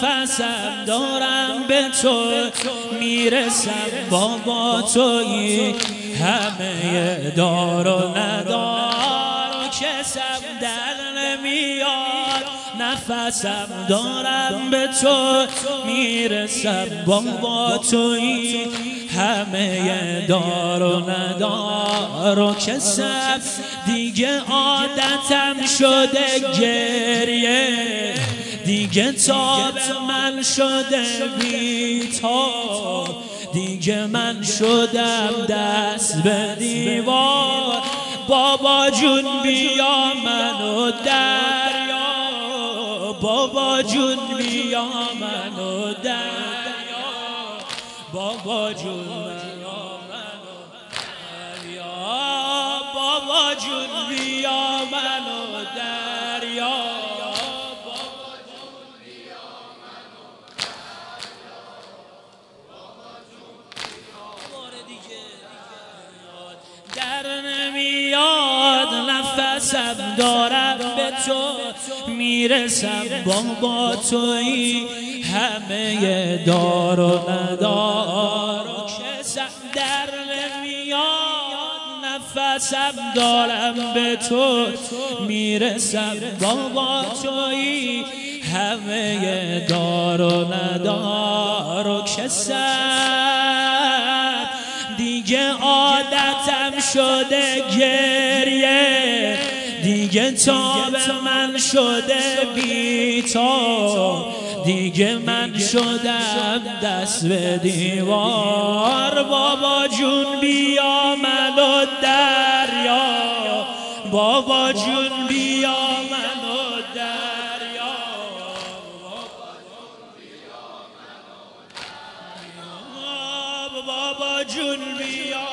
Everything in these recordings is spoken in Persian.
نفسم دارم به تو میرسم بابا تویی همه دار و ندار و کسم در نمیاد نفسم دارم به تو میرسم بابا تویی همه دار و ندار و کسم دیگه عادتم شده گریه دیگه تاب من شده بی تو دیگه من شدم دست به دیوار بابا جون بیا منو دریا بابا جون بیا منو دریا بابا جون منو دریا بابا جون بیا منو دریا در نمیاد نفسم دارم به تو میرسم بابا تویی همه دار و ندار و کسم در نمیاد نفسم دارم به تو میرسم بابا تویی همه دار و ندار و کسم دیگه عادتم شده گریه دیگه تاب من شده بی تو دیگه من شدم دست به دیوار بابا جون بیا منو دریا بابا جون بیا منو دریا بابا جون بیا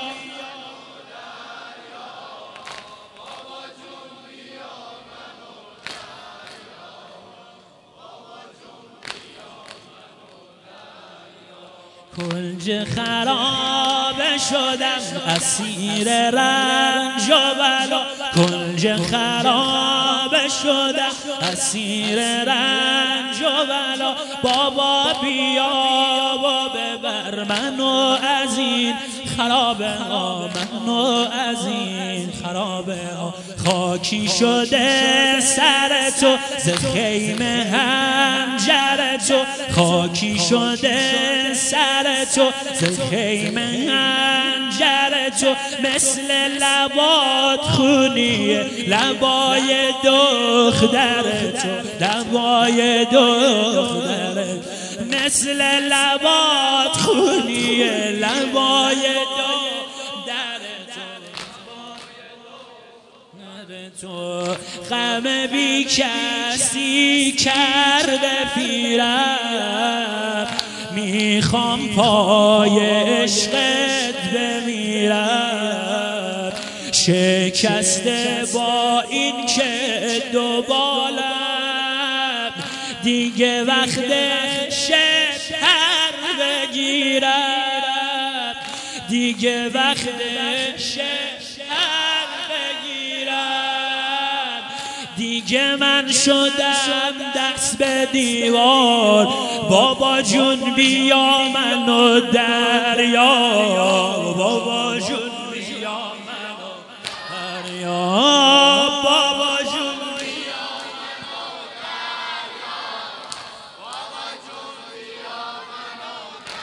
کنج خرابه شدم اسیر رنج و بلا کنج خرابه شدم اسیر رنج و بلا بابا بیا و ببر منو از این خرابه ها منو از این خرابه ها خاکی شده سر تو ز خیمه هنجر تو خاکی شده سر تو ز خیمه هنجر تو مثل لبات خونیه لبای دختر تو لبای دختر مثل لبات خونیه لبای دختر تو غم بی کسی کرده پیرم میخوام پای عشقت بمیرم شکسته با این که دو بالم دیگه وقت شهر بگیرم دیگه وقت شهر بگیرم دیگه من شدم دست به دیوار بابا جون بیا منو دریا بابا جون بیا منو دریا بابا جون بیا منو دریا بابا جون بیا منو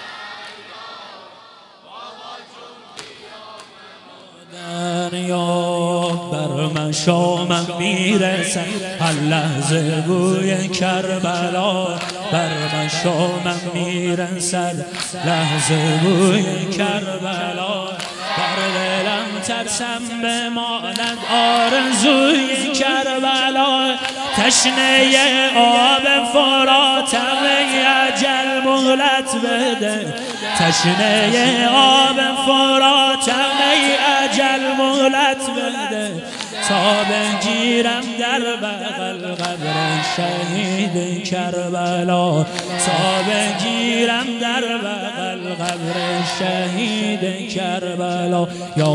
دریا بابا جون بیا منو دریا بر مشامم میرسد هر لحظه بوی کربلا بر مشامم میرسد لحظه بوی کربلا بر دلم ترسم بماند آرزوی کربلا تشنه آب فراتم اجل مهلت بده تشنه آب فراتم اجل مهلت بده تا بگیرم در بغل قبر شهید کربلا تا بگیرم در بغل قبر شهید کربلا یا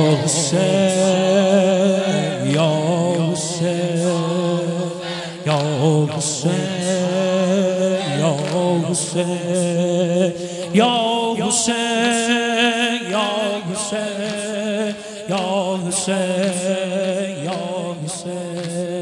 حسین یا حسین یا حسین یا حسین یا حسین یا حسین یا حسین یا حسین